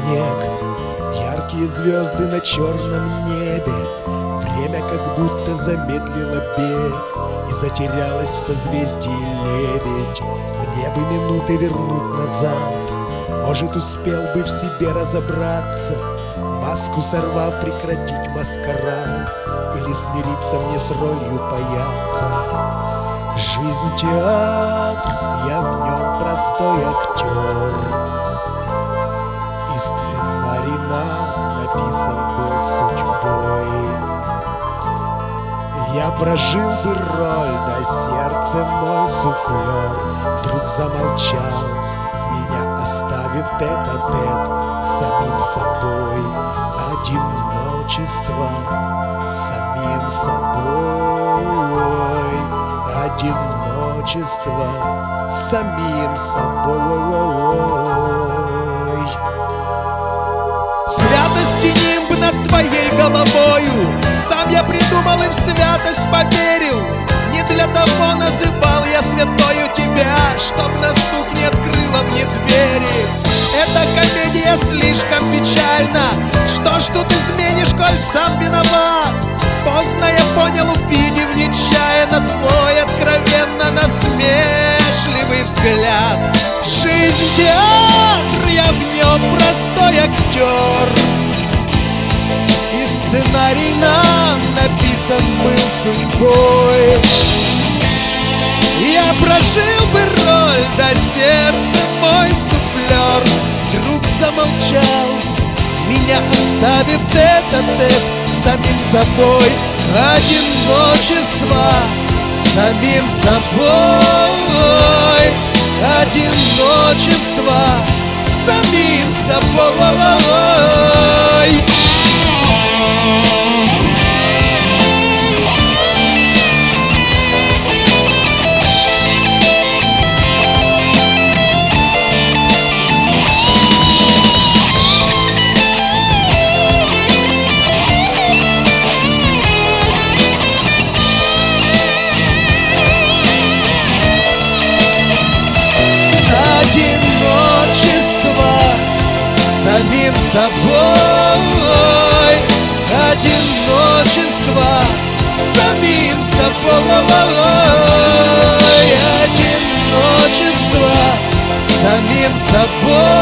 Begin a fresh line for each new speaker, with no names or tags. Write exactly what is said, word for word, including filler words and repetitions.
снег, яркие звезды на черном небе. Время как будто замедлило бег и затерялось в созвездии лебедь. Мне бы минуты вернуть назад, может, успел бы в себе разобраться, маску сорвав, прекратить маскарад, или смириться мне с ролью паяться. Жизнь театр, я в нем простой актер, и сценарий нам написан был судьбой. Я прожил бы роль, да сердце мой суфлер вдруг замолчал, меня оставив тет-а-тет с самим собой. Одиночество с самим собой, одиночество с самим собой. Святости нимб над твоей головою, сам я придумал и в святость поверил. Не для того называл я святою тебя, чтоб на стук не открыла мне двери. Эта комедия слишком печальна, что ж тут изменишь, коль сам виноват? Поздно я понял, увидев нечаянно твой откровенно насмешливый взгляд. Жизнь театр, я в нем простой актер, и сценарий нам написан был судьбой. Я прожил бы роль, да сердце мой суфлер вдруг замолчал, меня оставив тет-а-тет с самим собой. Одиночество с самим собой, одиночество с самим собой. Самим собой, одиночество самим собой, одиночество самим собой.